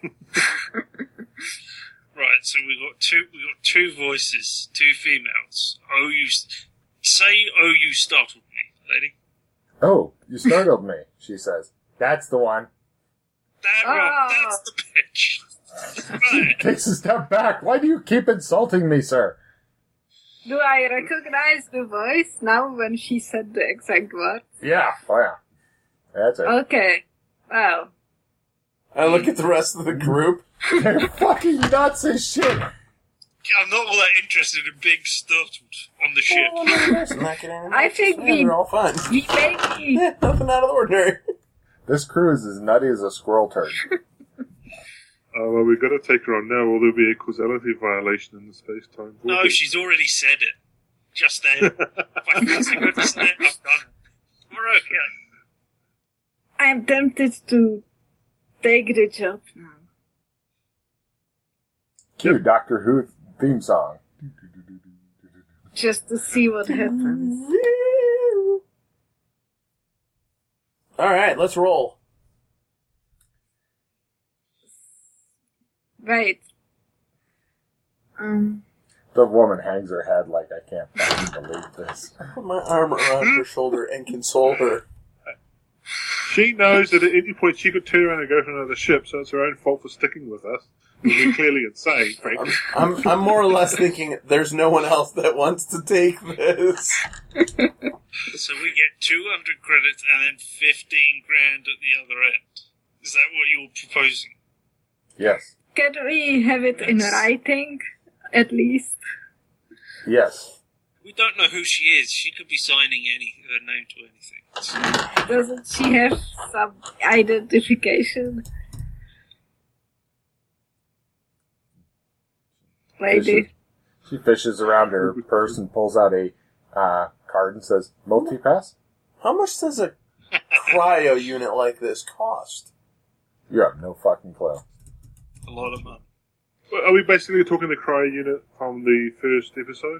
Right, so we got two. We got two voices, two females. Oh, you say, oh, you startled me. lady. Oh, you startled me, she says. That's the one. That Oh. one, that's the bitch. She Right. takes a step back. Why do you keep insulting me, sir? Do I recognize the voice now when she said the exact word? Yeah, oh yeah. That's it. Okay. Well, I look at the rest of the group. They're fucking nuts as shit. I'm not all that interested in being startled on the ship. Oh, no, there's not getting I think yeah, we- they're all fine. we maybe... Yeah, nothing out of the ordinary. This crew is as nutty as a squirrel turd. Oh, well, we've got to take her on now, or there'll be a causality violation in the space-time. No, vortex. she's already said it. Just then. By pressing her to say it, I've done it. We're okay. I'm tempted to take the job now. Cue Doctor Who theme song. Just to see what happens. Alright, let's roll. Right. Um, The woman hangs her head like, I can't fucking believe this. Put my arm around her shoulder and console her. She knows that at any point she could turn around and go for another ship, so it's her own fault for sticking with us. We're clearly insane, frankly. I'm, I'm more or less thinking there's no one else that wants to take this. So we get two hundred credits and then fifteen grand at the other end. Is that what you're proposing? Yes. can we have it in Yes. writing, at least? Yes. We don't know who she is. She could be signing any her name to anything. Doesn't she have some identification? Lady. She fishes around her purse and pulls out a uh, card and says, multi-pass? How much does a cryo unit like this cost? You have no fucking clue. A lot of money. Well, are we basically talking the cryo unit from the first episode?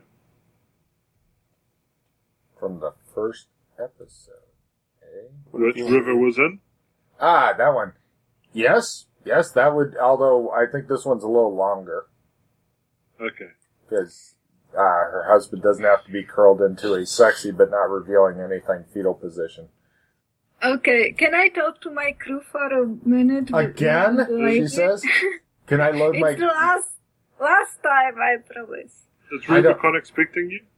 From the first episode. Okay. Which River was in? Ah, that one. Yes. Yes, that would, although I think this one's a little longer. Okay. Because uh, her husband doesn't have to be curled into a sexy but not revealing anything fetal position. Okay, can I talk to my crew for a minute? with- Again? with the lady? She says. Can I load my... It's the last, last time, I promise. Is I don't- Rubicon expecting you?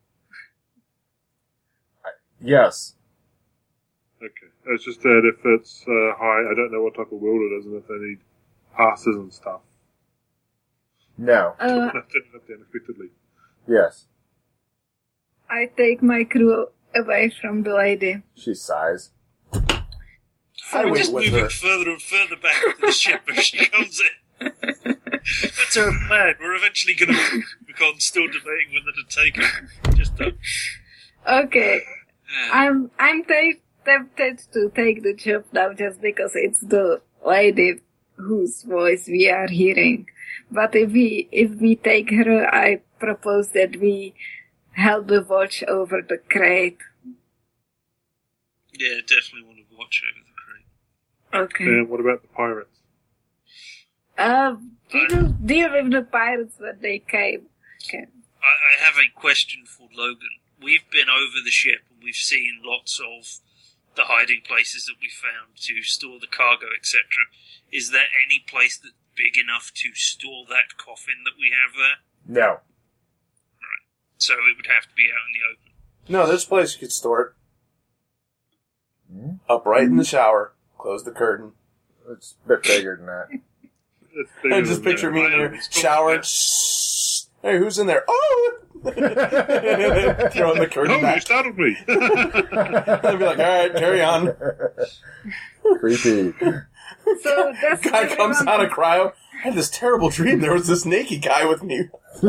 Yes. Okay. It's just that if it's uh, high, I don't know what type of world it is and if they need passes and stuff. No. Uh, That didn't have to unexpectedly. Yes. I take my crew away from the lady. She sighs. I We're wait just with moving her. further and further back to the ship if she comes in. That's our plan. We're eventually going to become still debating whether to take her. Just don't. Okay, Yeah. I'm I'm t- tempted to take the job now just because it's the lady whose voice we are hearing. But if we if we take her, I propose that we help the watch over the crate. Yeah, definitely want to watch over the crate. Okay. And what about the pirates? Uh, we will deal with the pirates when they came. Okay. I, I have a question for Logan. We've been over the ship and we've seen lots of the hiding places that we found to store the cargo, et cetera. Is there any place that's big enough to store that coffin that we have there? No. So it would have to be out in the open. No, this place you could store it. Hmm? Upright in the shower. Close the curtain. It's a bit bigger than that. It's bigger I just than picture that. me in there, shower. Shh. Hey, who's in there? Oh! Throwing the curtain Oh, you back. startled me! I'd be like, alright, carry on. Creepy. So that's Guy comes everyone- out of cryo. I had this terrible dream. There was this naked guy with me.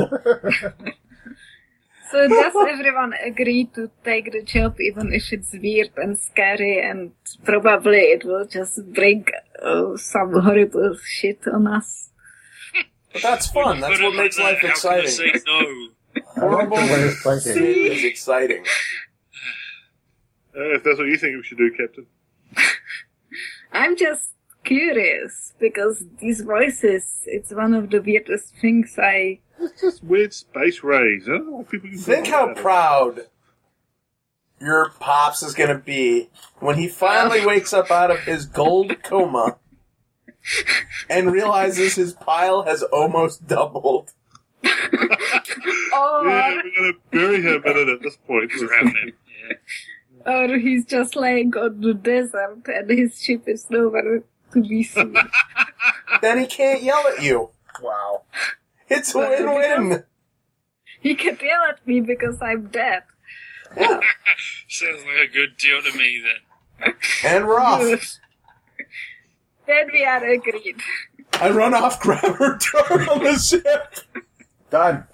So does everyone agree to take the job even if it's weird and scary and probably it will just bring uh, some horrible shit on us? But that's fun. That's Put what it makes like life that, how can I exciting. say no? I like the way it's thinking. It's exciting. Uh, if that's what you think we should do, Captain. I'm just curious because these voices, it's one of the weirdest things I... It's just weird space rays. I don't know what people can Think do how about it. proud your Pops is going to be when he finally wakes up out of his gold coma and realizes his pile has almost doubled. Or, Yeah, we're going to bury him in it at this point. Drown him. Yeah. or he's just lying on the desert and his ship is nowhere to be seen. Then he can't yell at you. Wow. It's a win-win. He can yell at me because I'm dead. Yeah. Sounds like a good deal to me then. And we're off. Then we are agreed. I run off, grab her, throw her on the ship. Done.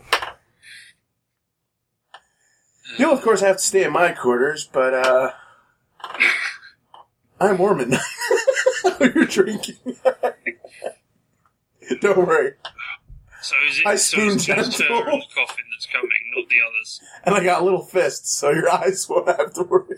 You'll, of course, have to stay in my quarters, but, uh... I'm warm at night. You're drinking. Don't worry. So is it I so spoon it's just her gentle. in the coffin that's coming, not the others? And I got little fists, so your eyes won't have to worry.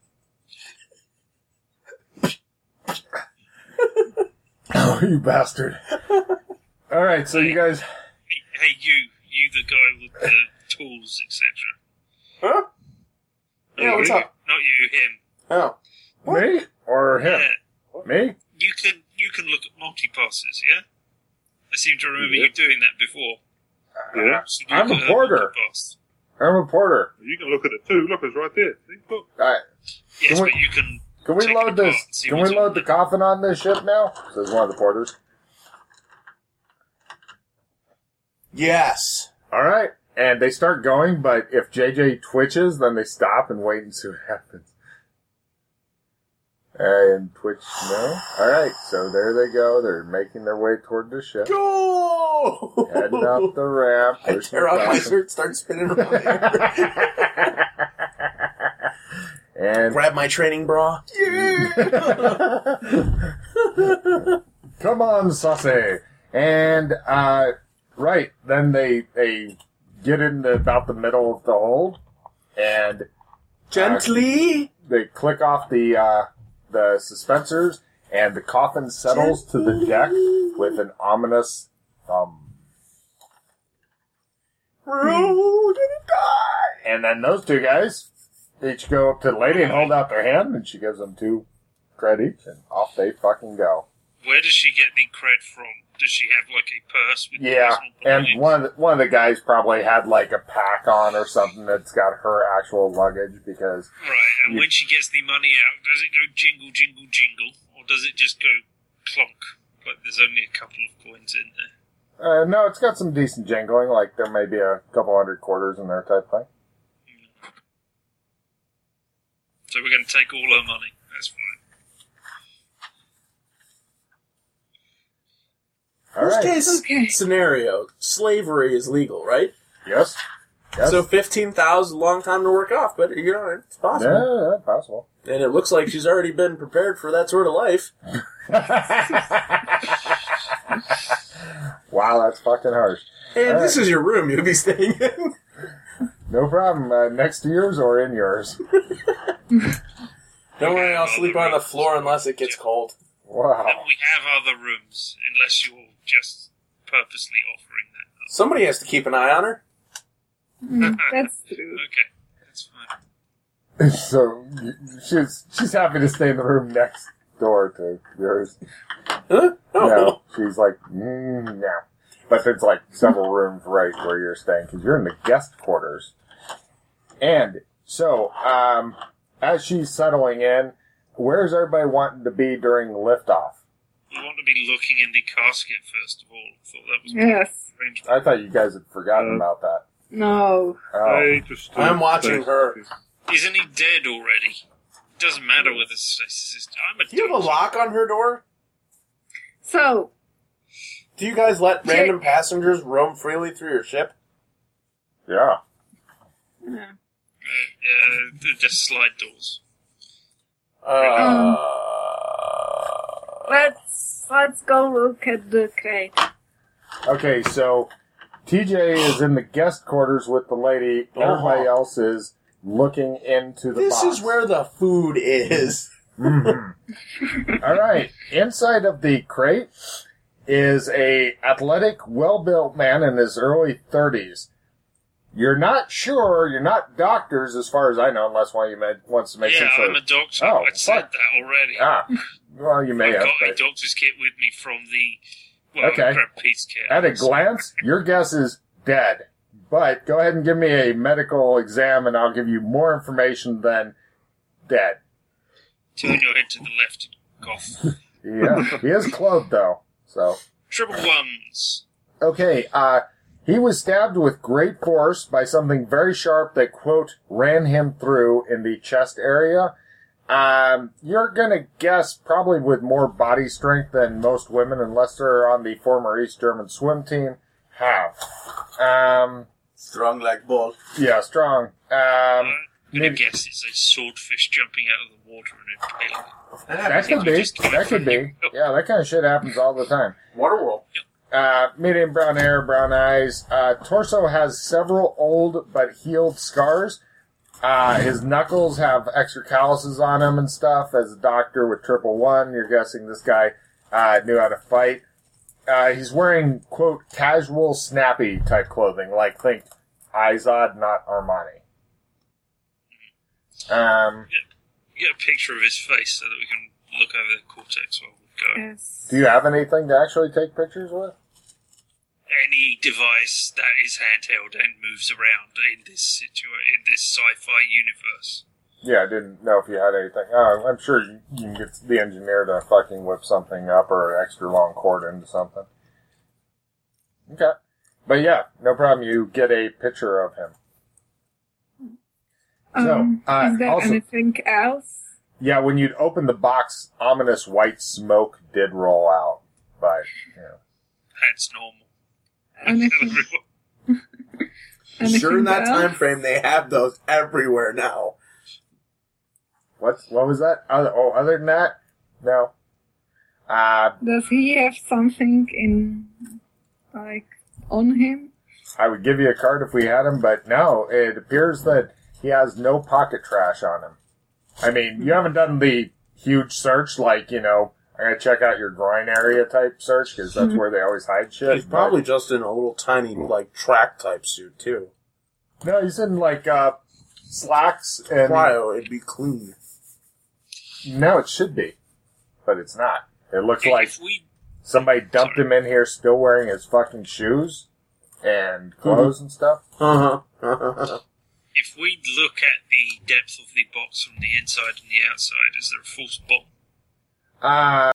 Oh, you bastard. Alright, so you guys... Hey, hey, you, you the guy with the tools, et cetera. Huh? Yeah, what's you, up? Not you, him. Oh. Me? Or him? Yeah. Me? You can you can look at multi-passes, yeah? I seem to remember Yeah. you doing that before. Yeah. So you I'm look a at porter. multi-pass. I'm a porter. You can look at it too. Look, it's right there. See? Look. Alright. Yes, Can we- but you can. Can we take load it apart this? and see Can we what's load on the it. coffin on this ship now? Says one of the porters. Yes. Alright. And they start going, but if J J twitches, then they stop and wait and see what happens. And Twitch, no? Alright, so there they go. They're making their way toward the ship. Go! Heading up the ramp. I pushing tear off my the shirt, start spinning around here. And Grab my training bra. come on, saucy. And, uh, right, then they, they get into about the middle of the hold, and Gently. they click off the, uh, the suspensors, and the coffin settles to the deck with an ominous thumb. Roll to the die. And then those two guys each go up to the lady and hold out their hand, and she gives them two cred each, and off they fucking go. Where does she get the cred from? Does she have like a purse with Yeah, personal and belongings? one of the, one of the guys probably had like a pack on or something that's got her actual luggage because Right, and you- when she gets the money out, does it go jingle, jingle, jingle? Or does it just go clunk? Like there's only a couple of coins in there. uh, no, it's got some decent jingling. Like there may be a couple hundred quarters in there type thing. So we're going to take all her money. That's fine. All Worst right. case Okay. scenario, slavery is legal, right? Yes. Yes. So fifteen thousand, a long time to work off, but you know, it's possible. yeah, yeah, possible. And it looks like she's already been prepared for that sort of life. Wow, that's fucking harsh. And All this right. is your room you'll be staying in. No problem. Uh, next to yours or in yours. Don't worry, I'll sleep on the floor unless it gets cold. Wow. Then we have other rooms, unless you're just purposely offering that up. Somebody has to keep an eye on her. Mm, that's true. Okay, that's fine. So y- she's she's happy to stay in the room next door to yours. Huh? Oh, No, she's like, mm, no. But there's like several rooms right where you're staying because you're in the guest quarters. And so, um, as she's settling in, where's everybody wanting to be during liftoff? You want to be looking in the casket first of all. I thought that was Yes. strange. I thought you guys had forgotten Uh, about that. No. Oh. I just. uh, I'm watching her. Isn't he dead already? Doesn't matter whether it's it's- I'm a Do you have a doctor. lock on her door? So, Do you guys let random passengers roam freely through your ship? Yeah. uh, Uh, yeah, they're just slide doors. Uh, let's let's go look at the crate. Okay, so T J is in the guest quarters with the lady. Everybody Uh-huh. else is looking into the this box. is where the food is. Mhm. All right. Inside of the crate is a athletic, well-built man in his early thirties. You're not sure. You're not doctors, as far as I know, unless one of you med- wants to make Yeah, some sort I'm a of... doctor. Oh, I said fuck. that already. Ah, well, you may I've have. got a But doctor's kit with me from the... Well, Okay. I grabbed Pete's kit. at a glance, your guess is dead. But go ahead and give me a medical exam, and I'll give you more information than dead. Turn your head to the left and cough. Yeah, he is clothed, though. So, Triple ones. okay, uh... he was stabbed with great force by something very sharp that, quote, ran him through in the chest area. Um, you're gonna guess probably with more body strength than most women, unless they're on the former East German swim team, have. Um, Strong like bull. yeah, strong. Um, I'm going to maybe- guess it's a swordfish jumping out of the water and impaling it. that could be. That could be. Yeah, that kind of shit happens all the time. Waterworld. Uh, medium brown hair, brown eyes. Uh, torso has several old but healed scars. Uh, his knuckles have extra calluses on them and stuff. As a doctor with triple one, you're guessing this guy uh, knew how to fight. Uh, he's wearing, quote, casual, snappy type clothing, like think Izod, not Armani. Um, Get a picture of his face so that we can look over the cortex while we go. Yes. do you have anything to actually take pictures with? Any device that is handheld and moves around in this situa- in this sci-fi universe. Yeah, I didn't know if you had anything. Uh, I'm sure you, you can get the engineer to fucking whip something up or an extra long cord into something. Okay. But yeah, no problem. You get a picture of him. Um, So, uh, is there also- anything else? Yeah, when you'd open the box, ominous white smoke did roll out. But, you know. That's normal. Anything, anything Sure, in that else? time frame, they have those everywhere now. What, what was that? Other, oh, other than that? No. Uh, Does he have something in, like, on him? I would give you a card if we had him, but no, it appears that he has no pocket trash on him. I mean, you haven't done the huge search, like, you know, I'm going to check out your groin area type search, because that's where they always hide shit. He's probably just in a little tiny, like, track type suit, too. But, no, he's in, like, uh, slacks and... Cryo, it'd be clean. No, it should be. But it's not. It looks like If we somebody dumped Sorry. him in here still wearing his fucking shoes and clothes and stuff. Uh-huh. Uh-huh. if we look at the depth of the box from the inside and the outside, is there a false bottom? Uh,